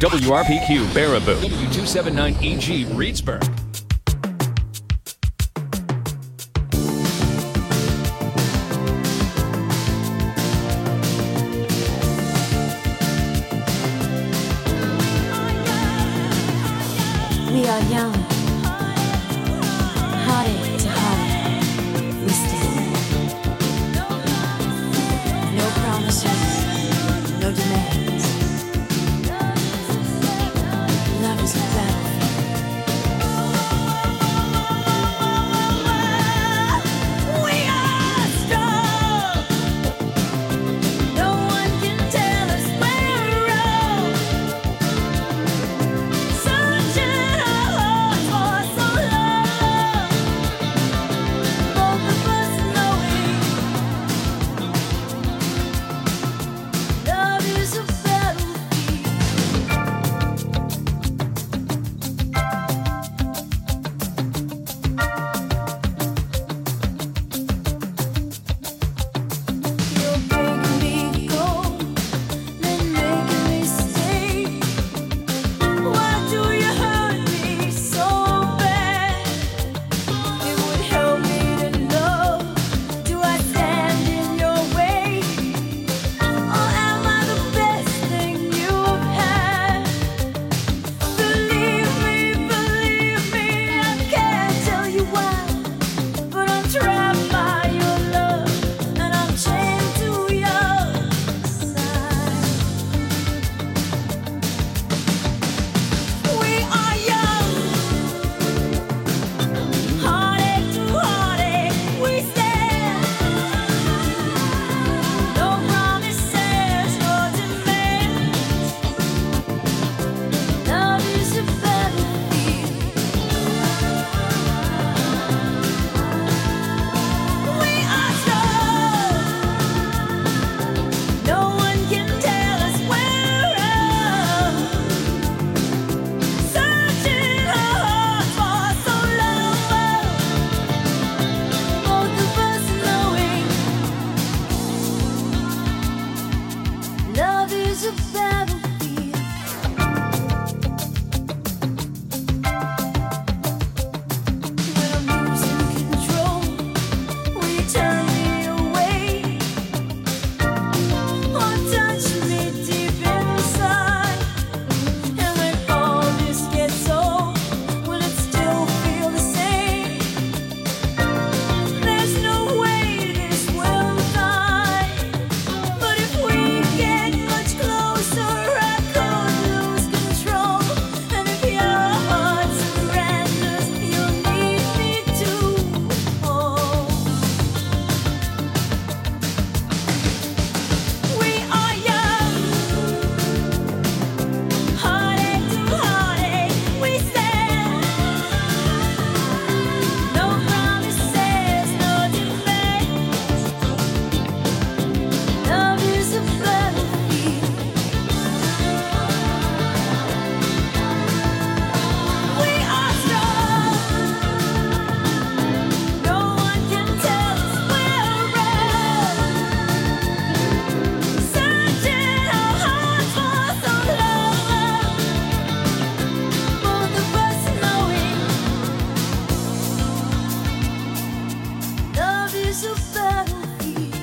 WRPQ Baraboo, W279EG Reedsburg. We are young, heartache to heartache, we stand. No promises, no demands. Love is a battlefield. We are strong. No one can tell us we're wrong. Searching our hearts for so long. Both of us knowing love is a battlefield. You're breaking me cold, then making me stay. Why do you hurt me so bad? It would help me to know. Do I stand in your way, or am I the best thing you've had? Believe me, I can't tell you why, but I'm trapped by your love, and I'm chained to your side. We are young, heartache to heartache, we stand. No promises, no demands. Love is a battlefield. We are strong. No one can tell us we're wrong. Searching our hearts for so long. Both of us knowing love is a battlefield. When I'm losing control, will you turn me away, or touch me deep inside? And when all this gets old, will it still feel the same? There's no way this will die, but if we get much closer, I could lose control. And if your heart surrenders, you'll need me to hold. We are young, heartache to heartache, we stand. No promises, no demands. Love is a battlefield. We are strong. No one can tell us we're wrong. Searching our hearts for so long. Both of us knowing love is a battlefield.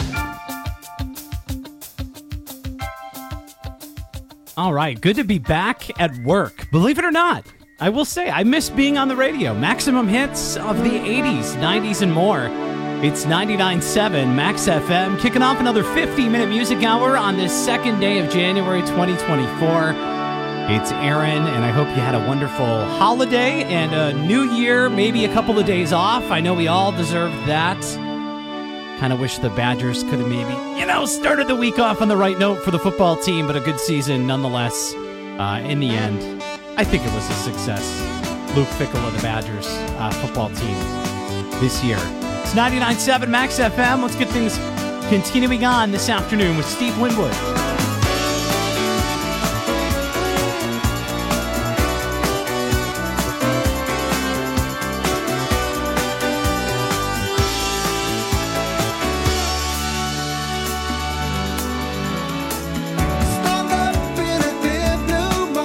All right, good to be back at work. Believe it or not, I will say I miss being on the radio. Maximum hits of the 80s, 90s, and more. It's 99.7 Max FM, kicking off another 50-minute music hour on this second day of January 2024. It's Aaron, and I hope you had a wonderful holiday and a new year, maybe a couple of days off. I know we all deserve that. Kind of wish the Badgers could have maybe, started the week off on the right note for the football team, but a good season nonetheless. In the end, I think it was a success. Luke Fickell of the Badgers football team this year. It's 99.7 Max FM. Let's get things continuing on this afternoon with Steve Winwood. Stand up in a deep blue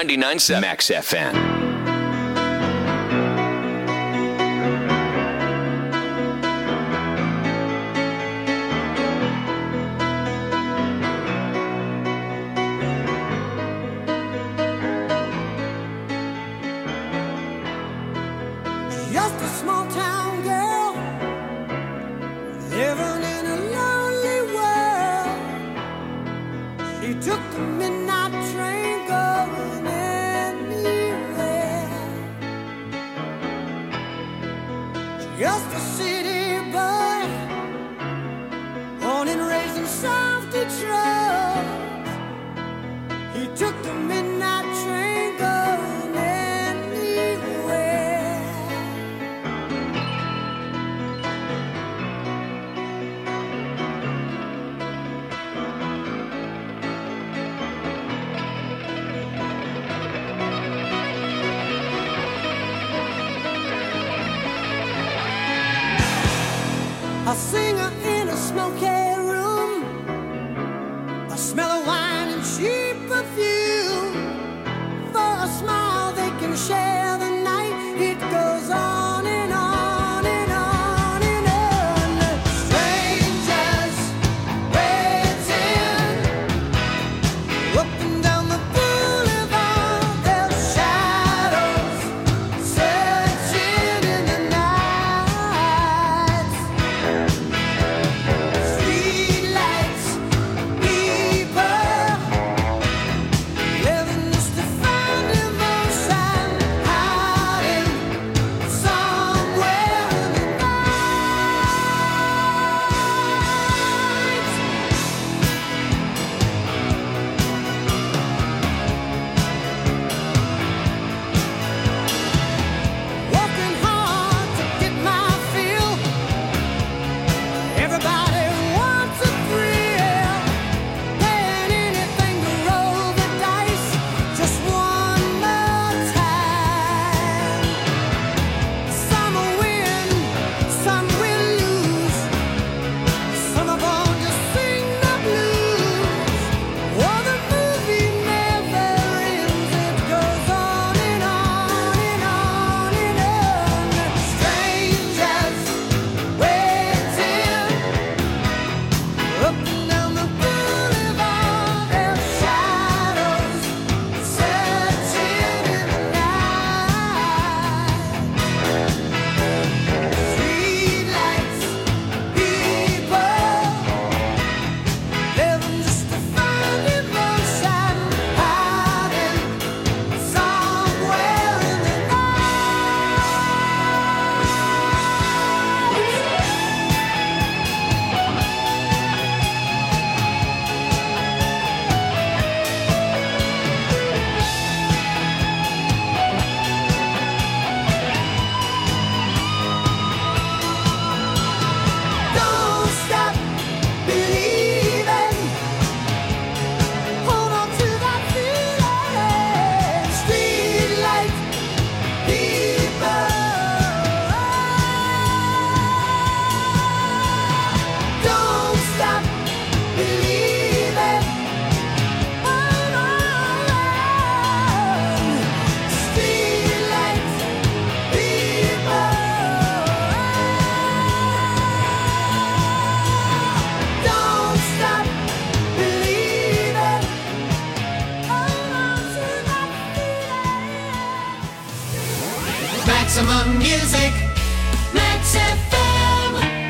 99.7 Max FM. Just a small town girl living in a lonely world. She took the midnight train going anywhere. Just a city boy, born and raised in South Detroit. He took the midnight train going anywhere. A singer in a smoky room, the smell of wine and cheap perfume. For a smile they can share the night. It goes on and on and on and on. Strangers waiting up and down the boulevard, their shadows searching in the night. Streetlights, people living just to find emotion, hiding somewhere in the night. Working hard to get my fill. Everybody wants a thrill, paying anything to roll the dice just one more time. Some will win, some will lose. Some are born to sing the blues. Oh, the movie never ends. It goes on and on and on and on. Strangers waiting up and down the boulevard, their shadows searching in the night. Streetlights, people living just to find emotion, hiding somewhere in the Don't stop believing. Hold on to that feeling. Streetlight people. Don't stop believing. Hold on. Streetlight people. Don't stop believing. Hold on to that feeling. Maximum music, Max FM.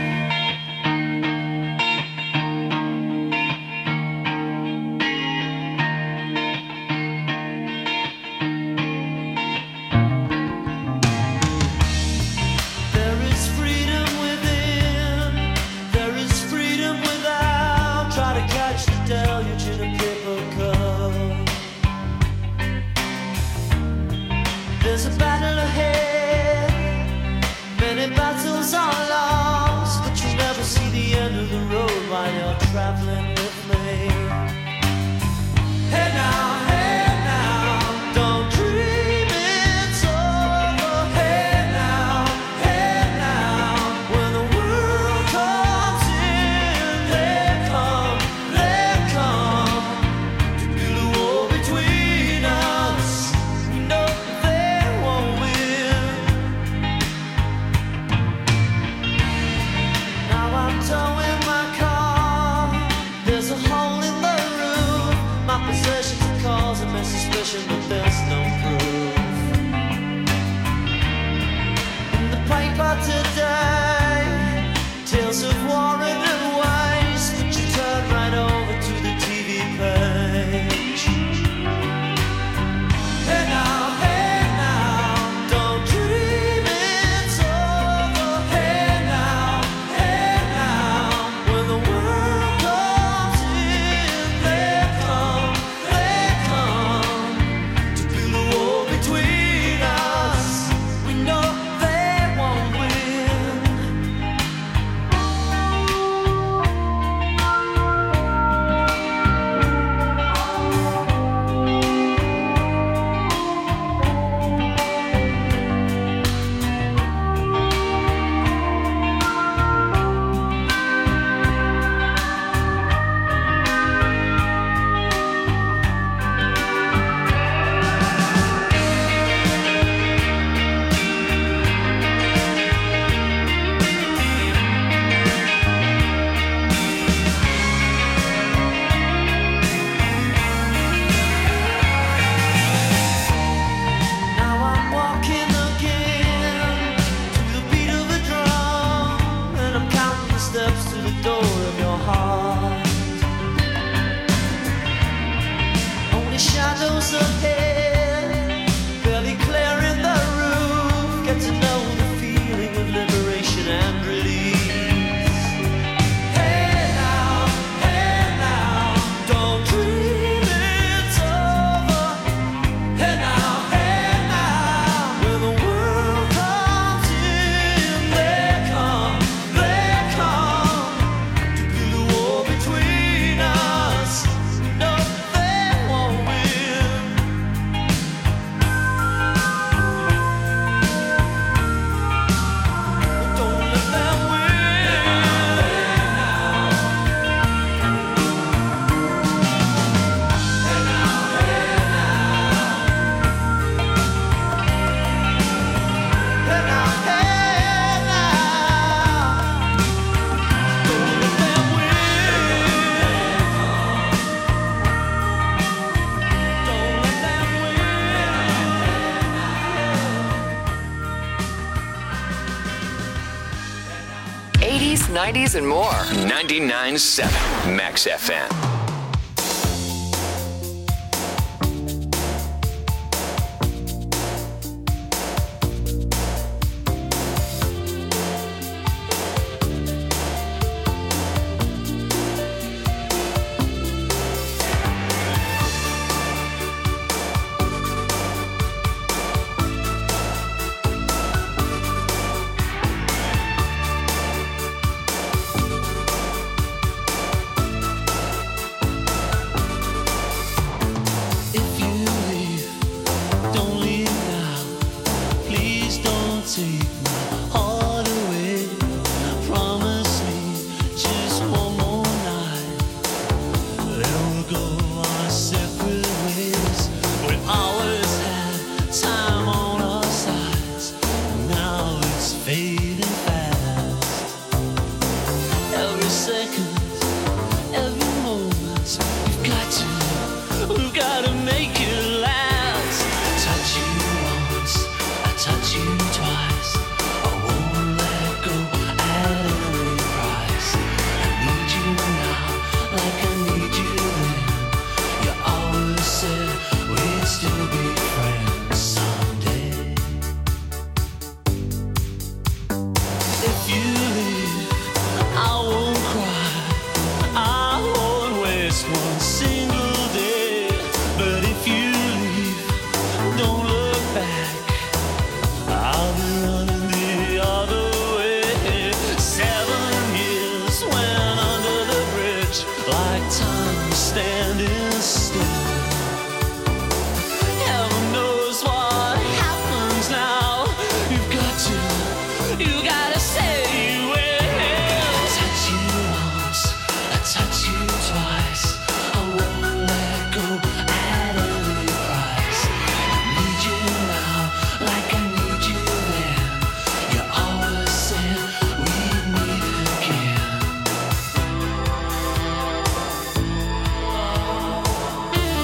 There is freedom within, there is freedom without. Try to catch the deluge in a paper cup. There's a battle ahead, many battles are lost, but you never see the end of the road while you're traveling with me. Hey now, don't dream it's over. Hey now, when the world comes in, they come to build a wall between us. about to die. Tales of war and wise, but you turn right over to the TV page. Hey now, don't dream it's over. Hey now, when the world comes in, they come to build a wall between us. We know they won't win. Now I'm walking again to the beat of a drum, and I'm counting the steps to the door of your heart. Only shadows ahead, barely clearing the roof. Get to know the feeling of liberation and release. Hey now, don't dream it's over. Hey now, when the world comes in, they come to build a wall between us. No, they won't win. Don't let them win. Hey now, don't let them win. Don't let them win. 80s, 90s, and more. 99.7 Max FM. If you leave, don't leave now. Please don't take my heart away. Promise me just one more night. Then we'll go our separate ways. We always had time on our sides. Now it's fading fast. Every second, every moment, we've got to make it last. Touch you once, I touch you twice. I won't let go at any price. I need you now, like I need you then. You always said we'd still be friends someday. If you leave, I won't cry. I won't waste one single day. But if you leave, don't look back. I'll be running the other way. 7 years went under the bridge, like time standing still. Heaven knows what happens now. You gotta say you will. Touch you once, I touch you twice. I won't let go at any price. I need you now, like I need you then. You always said we'd meet again.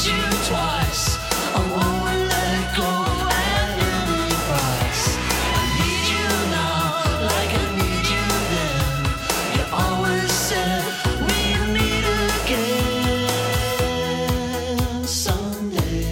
you twice. I won't let go at any price. I need you now, like I need you then. You always said we'd meet again someday.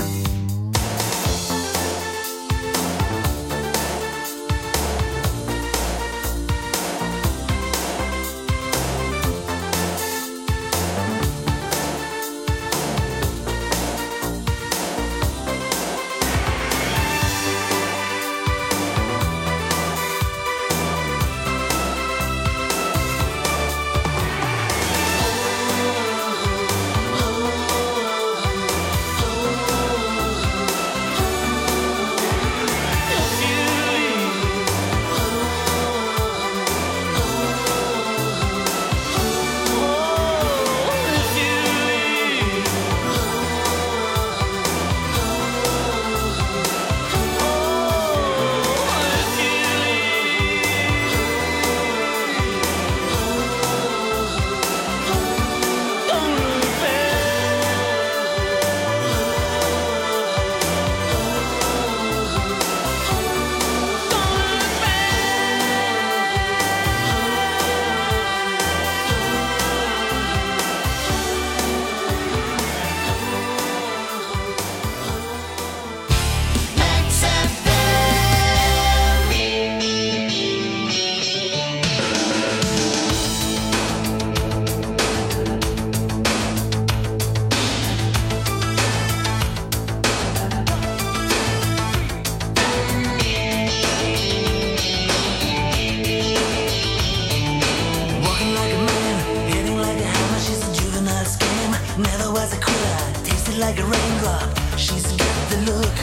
Walking like a man, hitting like a hammer. She's a juvenile scam. Never was a quitter, tasted like a raindrop. She's got the look.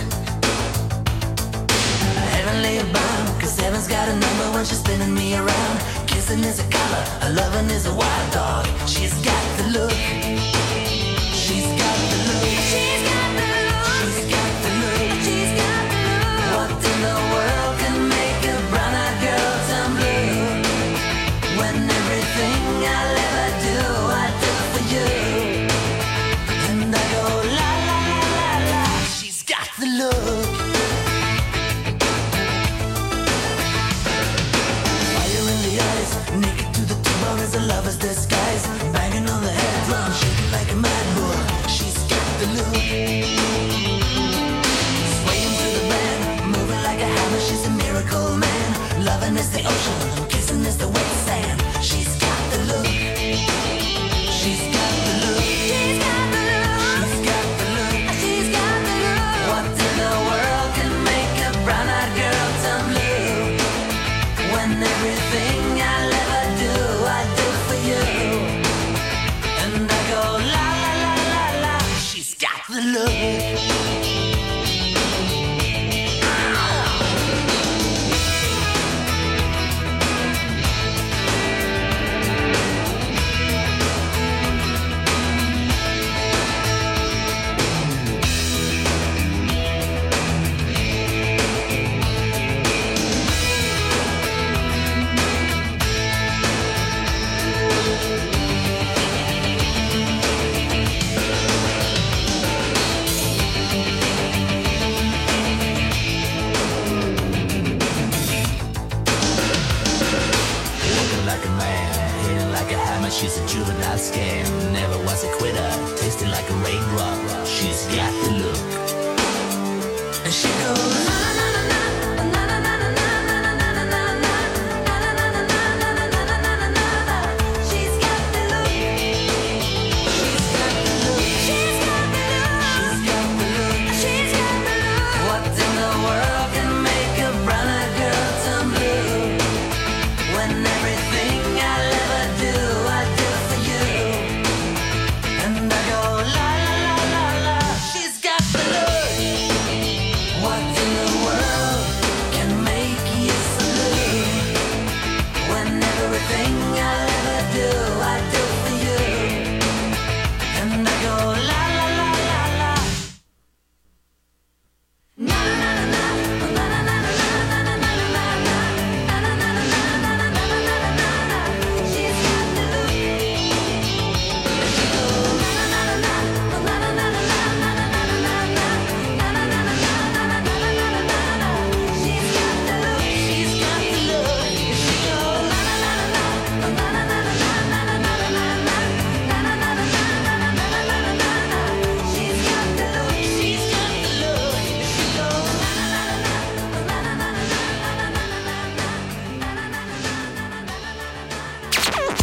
Heavenly bound, cause heaven's got a number when she's spinning me around. Kissing is a color, her loving is a wild dog. She's got the look. She's got the look. She's got the look. She's got the look. She's got the look. What in the world can make a brown-eyed girl turn blue? When everything I'll ever do, I do for you. And I go la la la la la. She's got the look. Fire in the eyes, naked to the bone as a lover's disguise. Banging on the head drum, shaking like a mad bull. She's got the look. Swaying through the band, moving like a hammer. She's a miracle man. Loving is the ocean, kissing is the wet sand. She's got the look. She's got the look. She's got the look. She's got the look. She's got the look. What in the world can make a brown-eyed girl turn blue? When everything I'll ever do, I do for you. And I go la la la la la. She's got the look. Looking like a man, hitting like a hammer. She's a juvenile scam. Never was a quitter, tasted like a raindrop. She's got the look. And she goes na na na na na na na na na na na na na. She's got the look. She's got the look. She's got the look. She's got the look. She's got the look. What in the world can make a brown-eyed girl turn blue? When everything I'll ever do, I do for you. And I go la la la la la. She's got the look. What in the world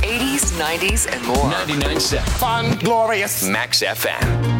80s, 90s, and more. 99.7 Fun, glorious. Max FM.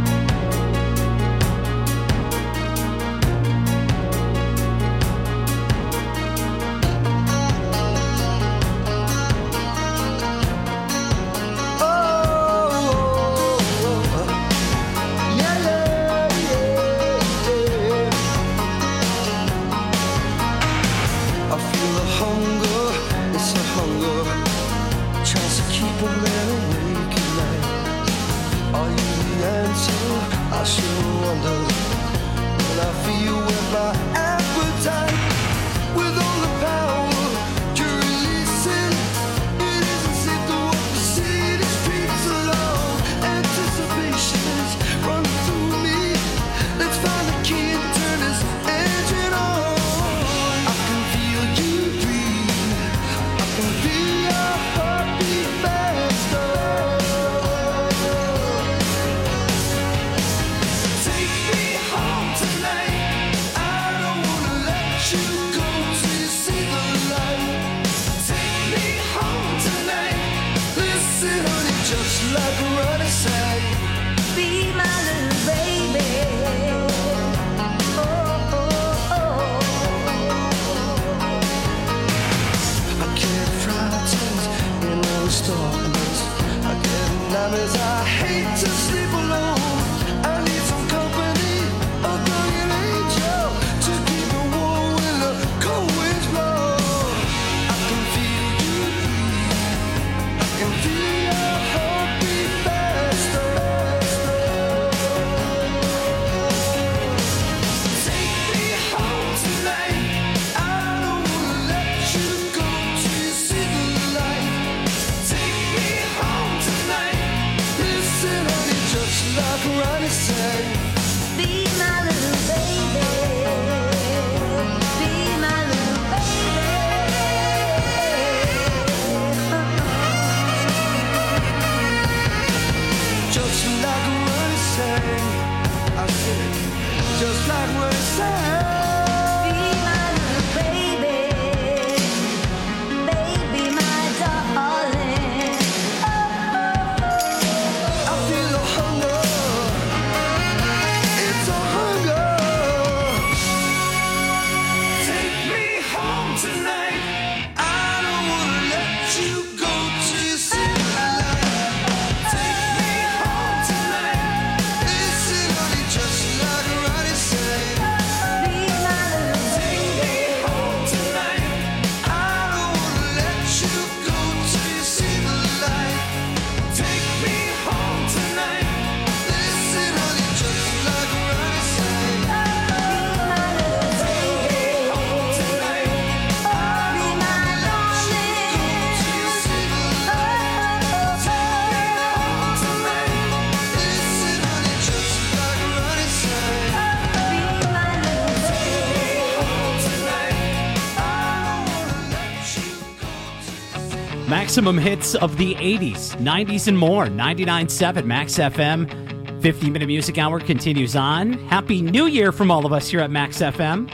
Maximum hits of the 80s, 90s, and more. 99.7 Max FM. 50-minute music hour continues on. Happy New Year from all of us here at Max FM.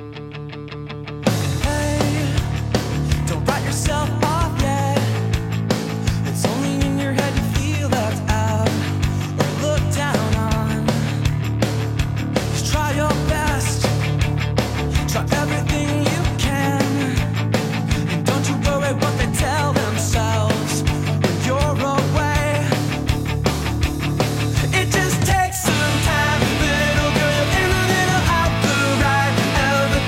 Don't write yourself off yet. It's only in your head you feel left out or looked down on. Just try your best. Try everything you can. And don't you worry what they tell themselves when you're away. It just takes some time, little girl, in a little out the right.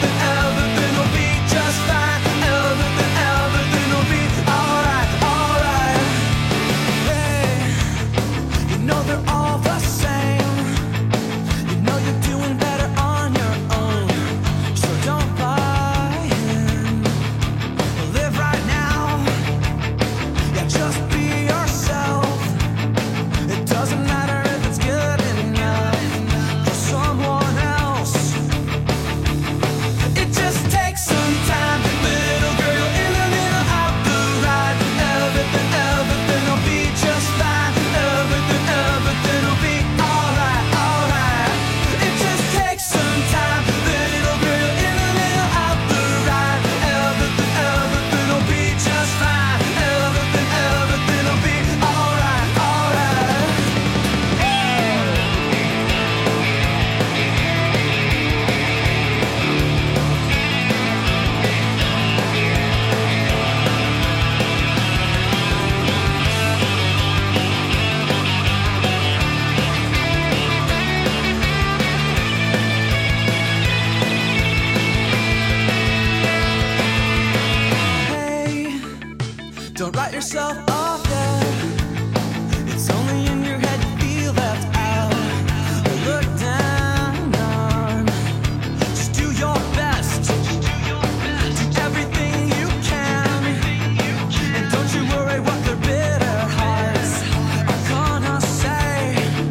Don't write yourself off yet. It's only in your head you feel left out or looked down on. Just do your best. Do everything you can. And don't you worry what their bitter hearts are gonna say.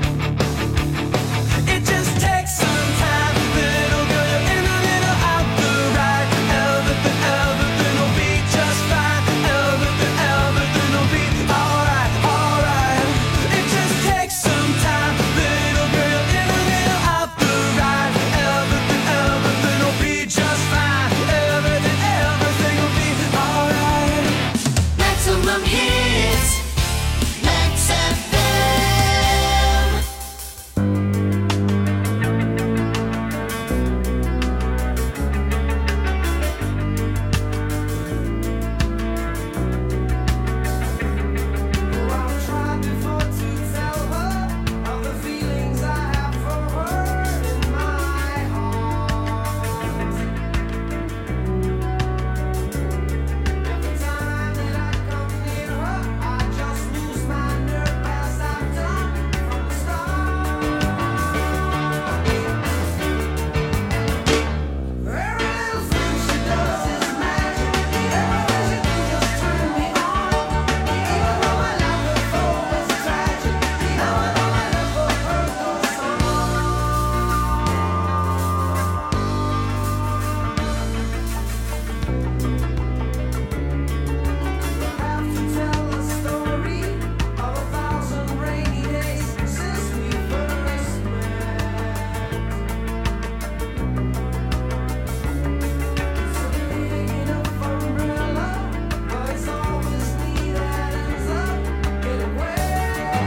It just takes some time, little girl. You're in the middle of the ride. Everything will be just fine. Everything will be alright, alright. It just takes some time, little girl. You're in the middle of the ride. Everything will be just fine. Everything will be alright. Maximum hits, Max FM. I've tried before to tell her of the feelings I have for her in my heart. Every time that I come near her, I just lose my nerve as I've done from the start. Every little thing she does is magic. Everything she do just turn me on. Even though my life before was tragic, now I know my love for her goes on. I have to tell a story of 1,000 rainy days since we first met. It's a big enough umbrella, but it's always me that ends up getting wet.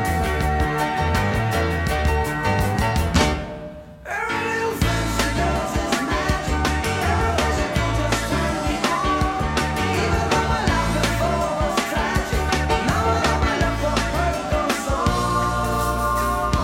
Every little thing she does is magic. Everything she do just turn me on. Even though my life before was tragic, now I know my love for her goes on.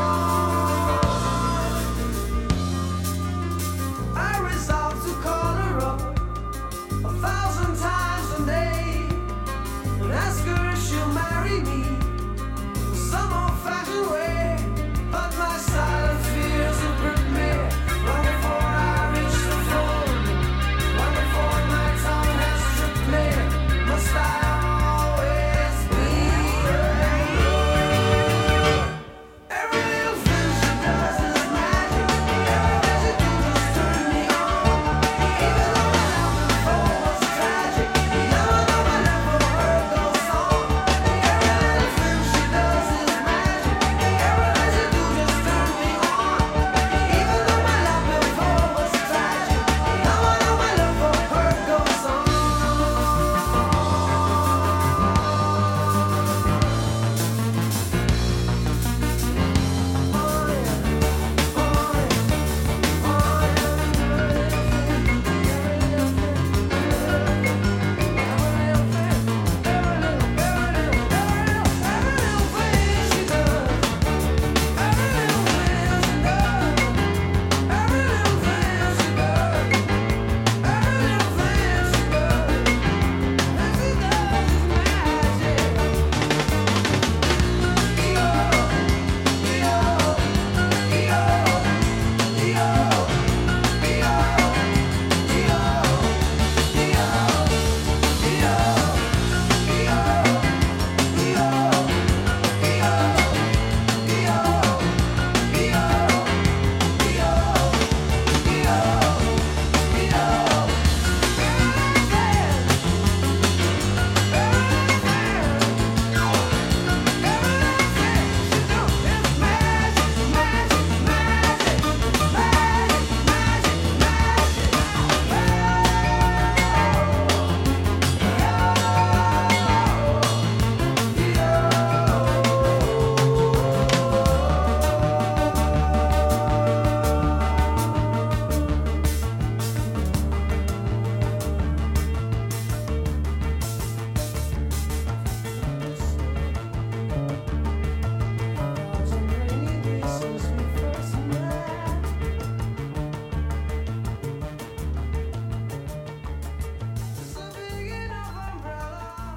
I resolve to call her up 1,000 times a day and ask her if she'll marry me some old-fashioned way. But my silent fears have gripped me long before I reach the phone, long before my tongue has tripped me. Must I always be alone? Every little thing she does is magic. Everything she do just turn me on. Even though my love before was tragic, now I know my love for her goes on. Every little thing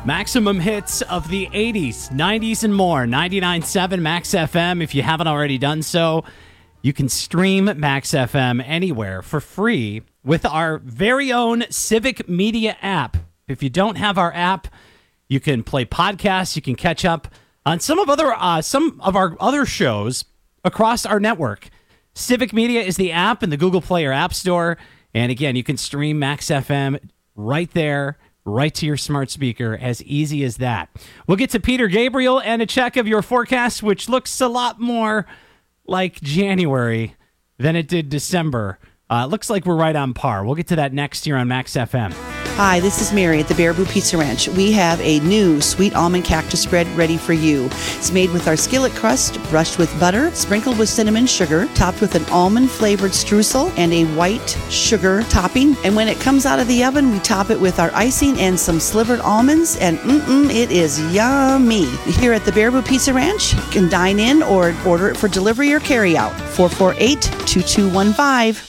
Maximum hits of the 80s, 90s, and more. 99.7 Max FM. If you haven't already done so, you can stream Max FM anywhere for free with our very own Civic Media app. If you don't have our app, you can play podcasts. You can catch up on some of our other shows across our network. Civic Media is the app in the Google Play or App Store. And again, you can stream Max FM right there, right to your smart speaker, as easy as that. We'll get to Peter Gabriel and a check of your forecast, which looks a lot more like January than it did December. Looks like we're right on par. We'll get to that next year on Max FM. Hi, this is Mary at the Baraboo Pizza Ranch. We have a new sweet almond cactus spread ready for you. It's made with our skillet crust, brushed with butter, sprinkled with cinnamon sugar, topped with an almond-flavored streusel and a white sugar topping. And when it comes out of the oven, we top it with our icing and some slivered almonds, and it is yummy. Here at the Baraboo Pizza Ranch, you can dine in or order it for delivery or carry out. 448-2215.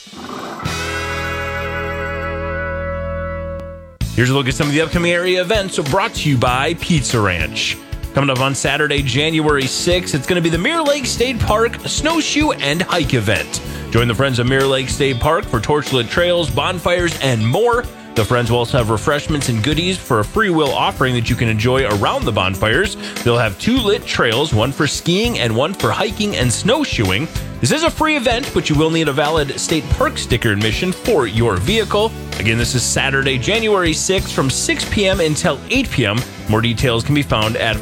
Here's a look at some of the upcoming area events brought to you by Pizza Ranch. Coming up on Saturday, January 6th, it's going to be the Mirror Lake State Park Snowshoe and Hike event. Join the Friends of Mirror Lake State Park for torchlit trails, bonfires, and more. The Friends will also have refreshments and goodies for a free will offering that you can enjoy around the bonfires. They'll have 2 lit trails, one for skiing and one for hiking and snowshoeing. This is a free event, but you will need a valid state park sticker admission for your vehicle. Again, this is Saturday, January 6th from 6 p.m. until 8 p.m. More details can be found at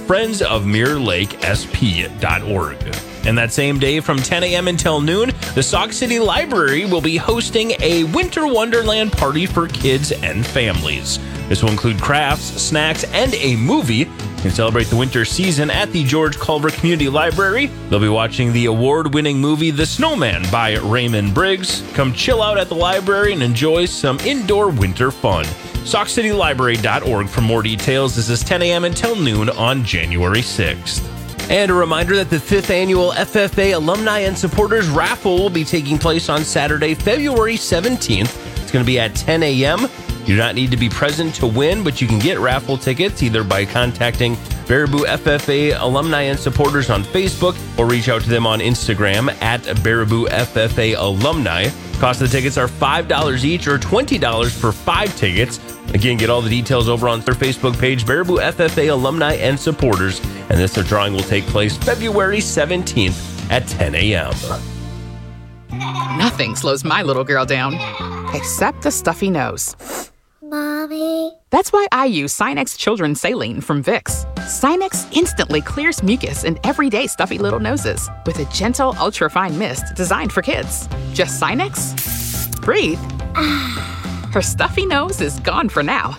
friendsofmirrorlakesp.org. And that same day from 10 a.m. until noon, the Sauk City Library will be hosting a Winter Wonderland party for kids and families. This will include crafts, snacks, and a movie. You can celebrate the winter season at the George Culver Community Library. They'll be watching the award-winning movie The Snowman by Raymond Briggs. Come chill out at the library and enjoy some indoor winter fun. SaukCityLibrary.org for more details. This is 10 a.m. until noon on January 6th. And a reminder that the 5th annual FFA Alumni and Supporters Raffle will be taking place on Saturday, February 17th. It's going to be at 10 a.m. You do not need to be present to win, but you can get raffle tickets either by contacting Baraboo FFA Alumni and Supporters on Facebook or reach out to them on Instagram at Baraboo FFA Alumni. Cost of the tickets are $5 each or $20 for 5 tickets. Again, get all the details over on their Facebook page, Baraboo FFA Alumni and Supporters. And this drawing will take place February 17th at 10 a.m. Nothing slows my little girl down, except the stuffy nose. Mommy. That's why I use Sinex Children's Saline from Vicks. Sinex instantly clears mucus in everyday stuffy little noses with a gentle, ultra-fine mist designed for kids. Just Sinex? Breathe. Her stuffy nose is gone for now.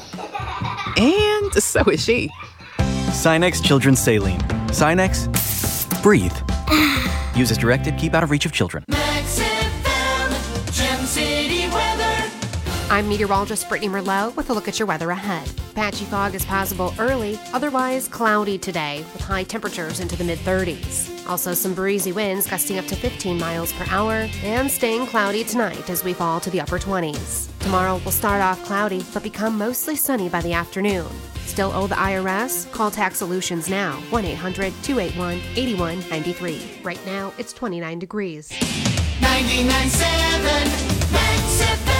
And so is she. Sinex Children's Saline. Sinex, breathe. Use as directed, keep out of reach of children. Max FM, Gem City weather. I'm meteorologist Brittany Merlot with a look at your weather ahead. Patchy fog is possible early, otherwise cloudy today with high temperatures into the mid-30s. Also some breezy winds gusting up to 15 miles per hour and staying cloudy tonight as we fall to the upper 20s. Tomorrow will start off cloudy but become mostly sunny by the afternoon. Still owe the IRS? Call Tax Solutions now, 1-800-281-8193. Right now, it's 29 degrees. 99.7 Max FM.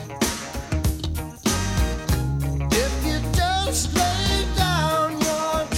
If you don't lay down your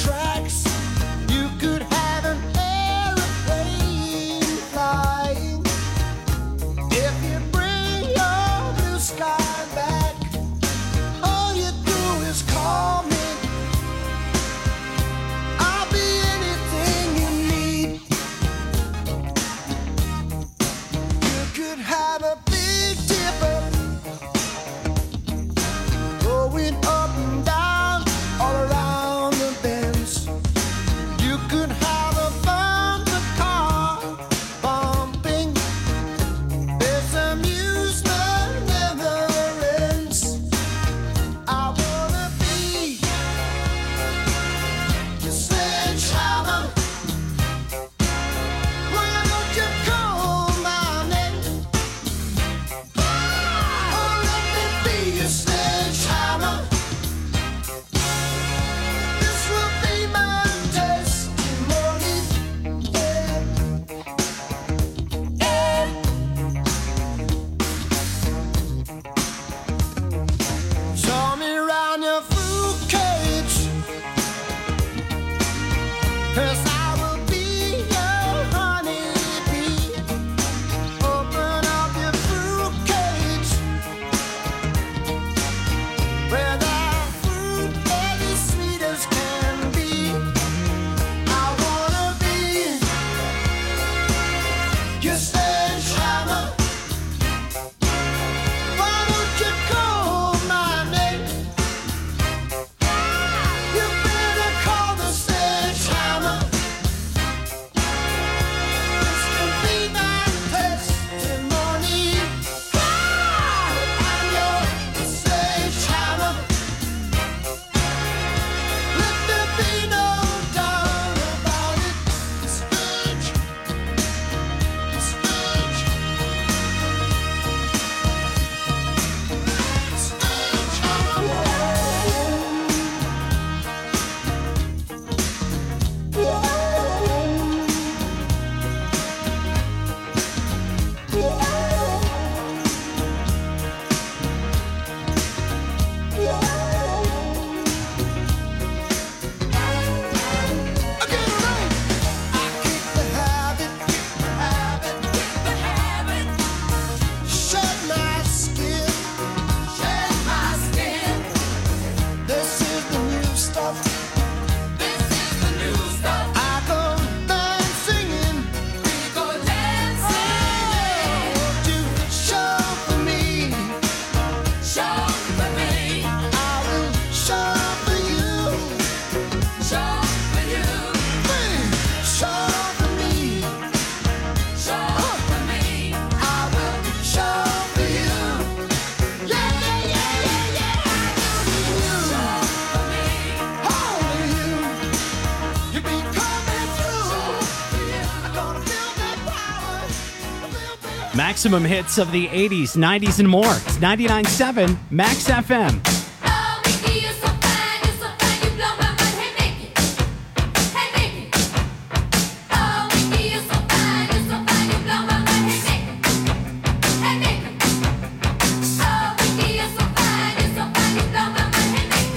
Maximum hits of the 80s, 90s, and more. It's 99.7 Max FM. Oh, Mickey, you're so fine, you blow my mind. Hey, Mickey, hey, Mickey. Oh, Mickey, you're so fine, you blow my mind. Hey, Mickey, hey, Mickey. Oh, Mickey, you're so fine, you blow my mind. Hey, Mickey.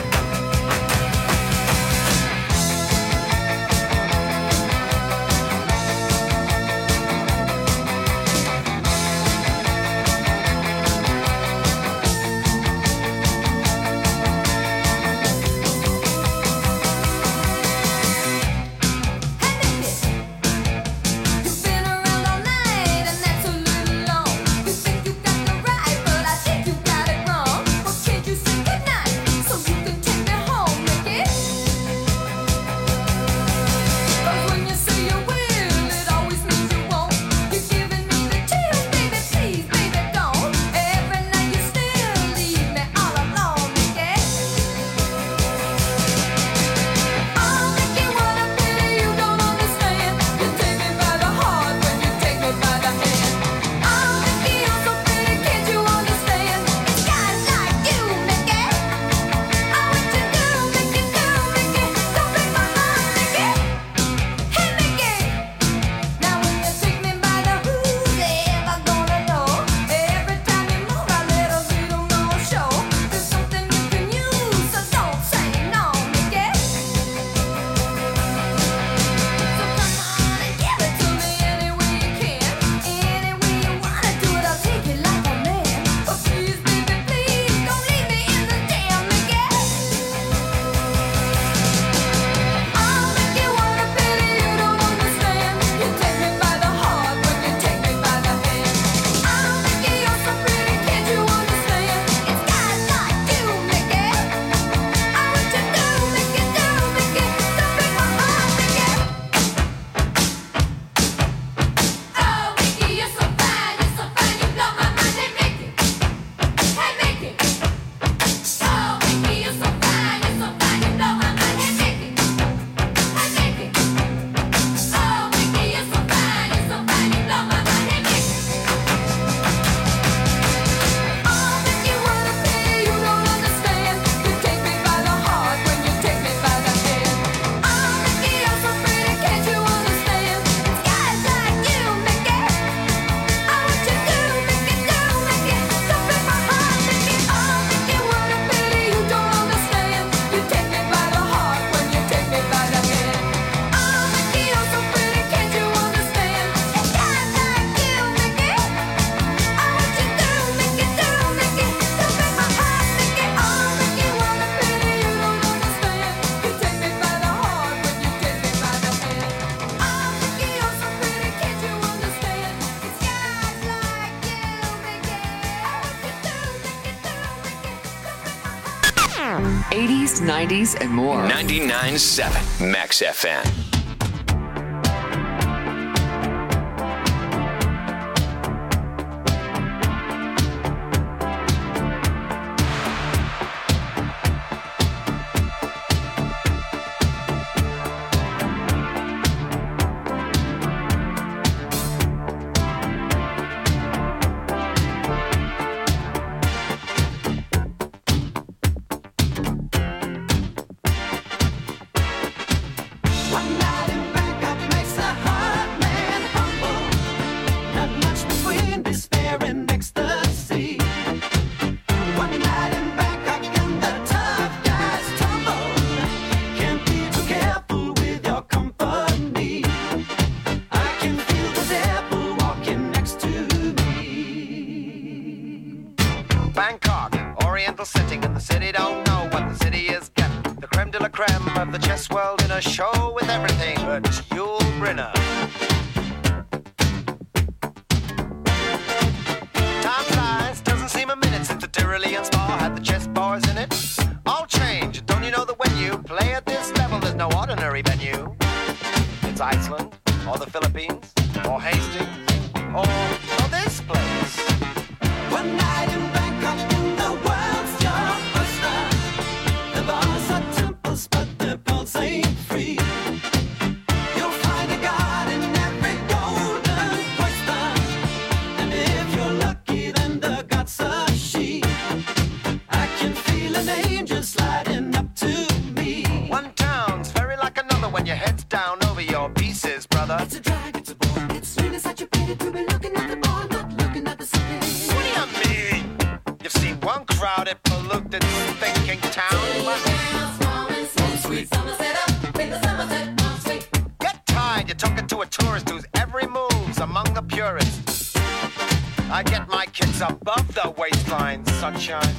You've been around all night, and that's a little long. You think you got the right, but I think you got it wrong. Well, can't you say goodnight so you can take me home, Mickey? 'Cause when you say you will, it always means you won't. You're giving me the chills, baby, please, baby, don't. Every night you still leave me all alone, Mickey. Oh, Mickey, what a pity you don't understand. You take me by the heart when you take me by the hand. Oh, Mickey, you're so pretty, can't you understand? It's guys like you, Mickey. Oh, what you do, Mickey, don't break my heart, Mickey. Hey, Mickey. Now when you take me by the who's ever gonna know? Every time you move, I let a little more show. There's something you can use, so don't say no, Mickey. So come on and give it to me any way you can. Any way you wanna do it, I'll take it like a man. But please, baby, please, don't leave me in the jam, Mickey. Oh, Mickey, what a pity you don't understand. You take me by the heart when you take me by the hand. Oh, Mickey, you're so pretty, can't you understand? It's guys like you, Mickey. Oh, what you do, Mickey, don't break my heart, Mickey. Oh, Mickey, you're so fine, you blow my mind. Hey, Mickey, hey, Mickey. Oh, Mickey, you're so fine, you blow my mind. Hey, Mickey, hey, Mickey. Oh, Mickey, you're so fine, you blow my mind. Hey, Mickey. Oh, Mickey, what a pity you don't understand. You take me by the heart when you take me by the hand. Oh, Mickey, you're so pretty, can't you understand? It's guys like you, Mickey. Oh, what you do, Mickey, don't break my heart, Mickey. Oh, Mickey, what a pity you don't understand. You take me by the heart when you take me by the hand. Oh, Mickey, you're so pretty, can't you understand? It's guys like you, Mickey. Oh, what you do, Mickey, don't break my heart, Mickey. Oh, Mickey, what a pity you don't understand. You take me by the heart when you take me by the hand. Oh, Mickey, you're so pretty, can't you understand? It's guys like you, Mickey. Oh, what you do, Mickey, don't break my heart. 80s, 90s, and more. 99.7 Max FM. One night in Bangkok makes a heart man humble. Not much between despair and ecstasy. One night in Bangkok and the tough guys tumble. Can't be too careful with your company. I can feel the devil walking next to me. Bangkok, Oriental setting, and the city don't know what the city is getting. The creme de la creme of the chess world in a show with everything but Yul Brynner. Time flies, doesn't seem a minute since the Tyrolean Spa had the chess bars in it. All change, don't you know that when you play at this level, there's no ordinary venue? It's Iceland, or the Philippines, or Hastings, or this place. One night in Bangkok in the world's your oyster. The bars are temples, but the pulse ain't free. You'll find a god in every golden oyster. polluted, thinking town. Get tired, you're talking to a tourist whose every move's among the purists. I get my kids above the waistline, sunshine.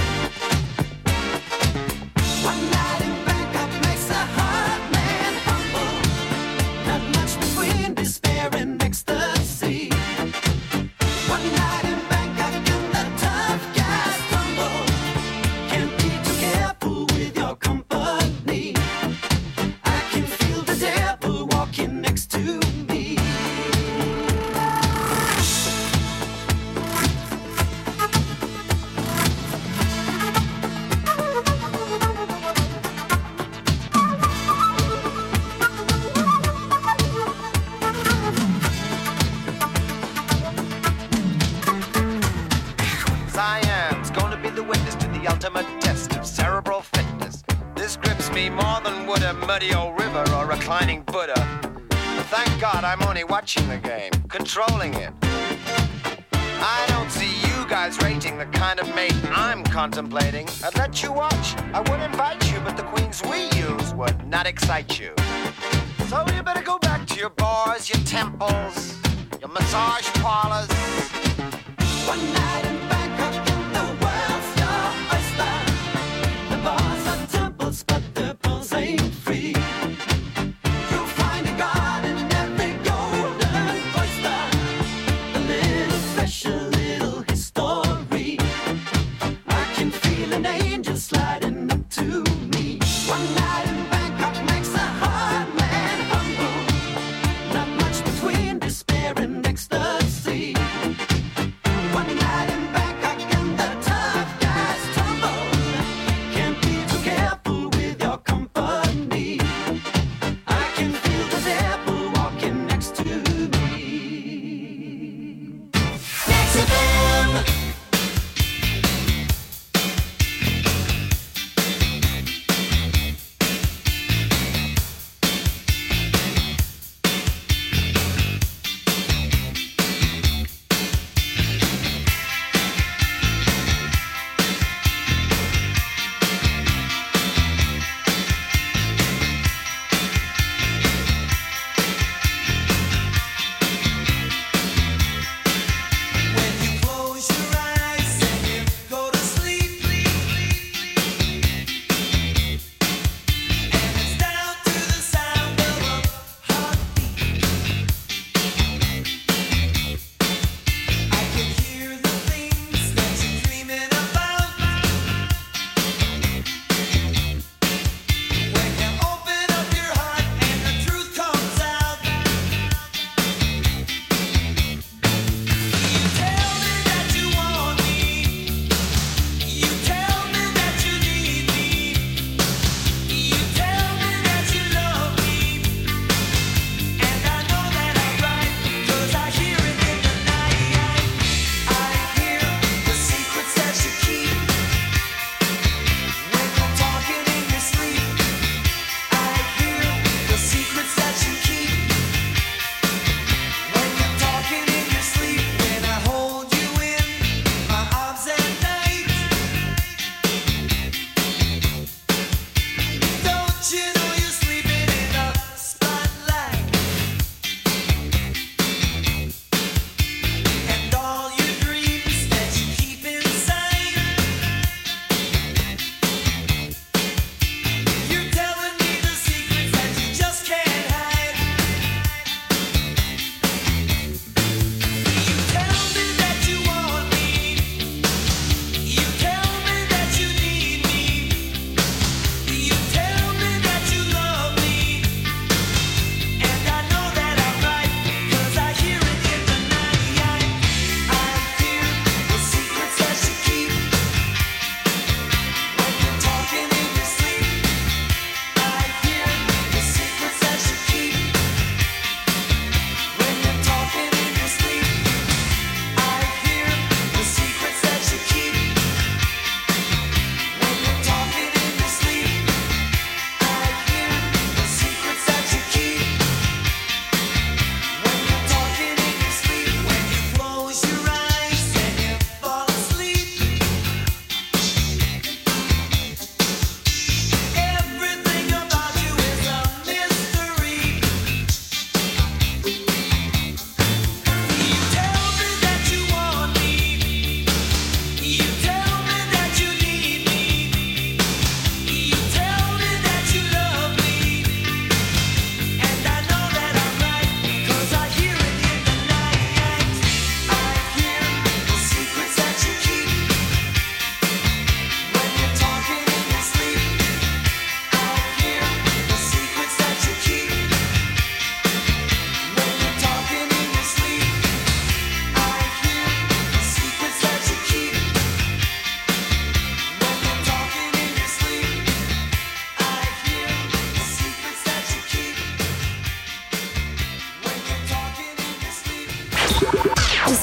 One night in Bangkok makes a hard man humble. Not much between despair and ecstasy. One night in Bangkok and the tough guys tumble. Can't be too careful with your company. I can feel the devil walking next to me. Siam's gonna be the witness to the ultimate test of cerebral fitness. This grips me more than would a muddy old river or reclining Buddha. Thank God I'm only watching the game, controlling it. I don't see you guys rating the kind of mate I'm contemplating. I'd let you watch, I would invite you, but the queens we use would not excite you. So you better go back to your bars, your temples, your massage parlors. One night in Bangkok and the world's your oyster. The bars are temples, but the pearls ain't free. You'll find a god in every golden oyster. A little flesh, a little history. I can feel an angel sliding up to me. One night in Bangkok makes a hard man humble. Not much between despair and ecstasy.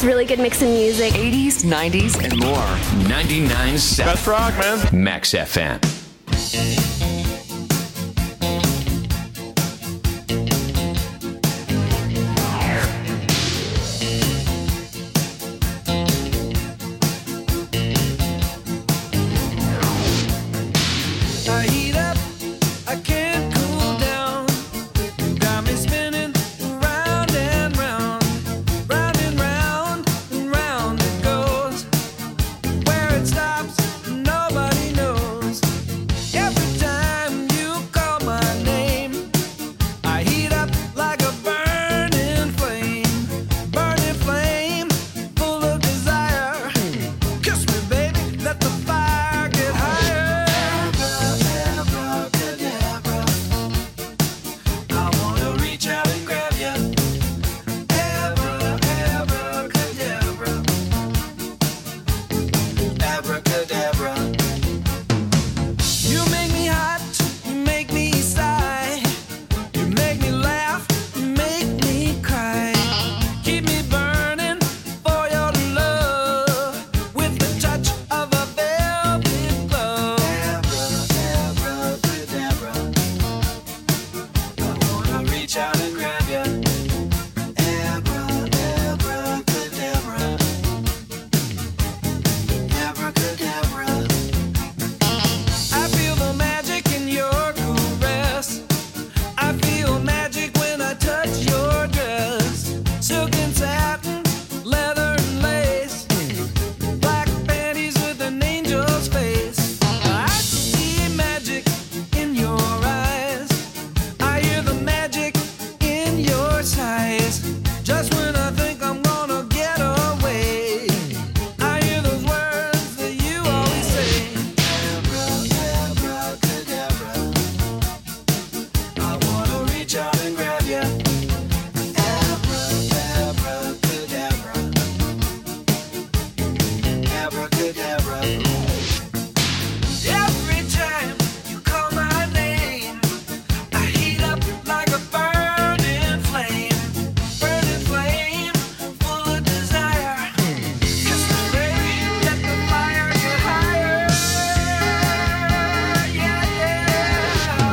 really good mix of music. 80s, 90s, and more. 99.7. Best rock, man. Max FM. I heat up, I can't cool down. Got me spinning round and round, round and round and round it goes. Where it stops, nobody knows. Every time you call my name, I heat up like a burning flame, full of desire. Kiss me, baby, let the fire get higher. I wanna reach out and grab ya. Abracadabra. Abracadabra. You make me hot, you make me sigh. You make me laugh, you make me cry. Keep me burning for your love with the touch of a velvet glove. Abracadabra. I wanna reach out and grab ya. Abracadabra. Abracadabra. I feel the magic in your caress. I feel magic when I touch your dress. Silk and satin, leather and lace. Black panties with an angel's face. I see magic in your eyes. I hear the magic in your sighs. Just when I think I'm gonna get away, I hear those words that you always say. Abracadabra. I wanna reach out and grab ya. Abracadabra. Abracadabra. Every time you call my name, I heat up like a burning flame, full of desire. Kiss me, baby, let the fire get higher. Yeah, yeah.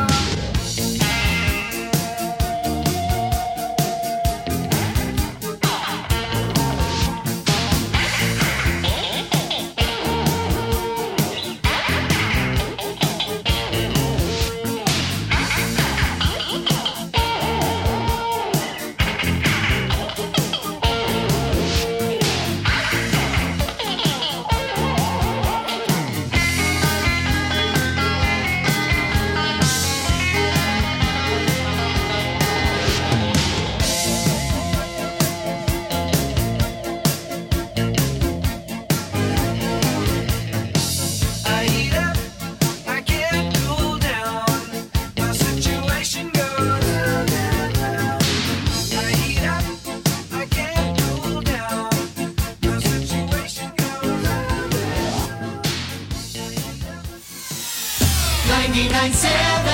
99.7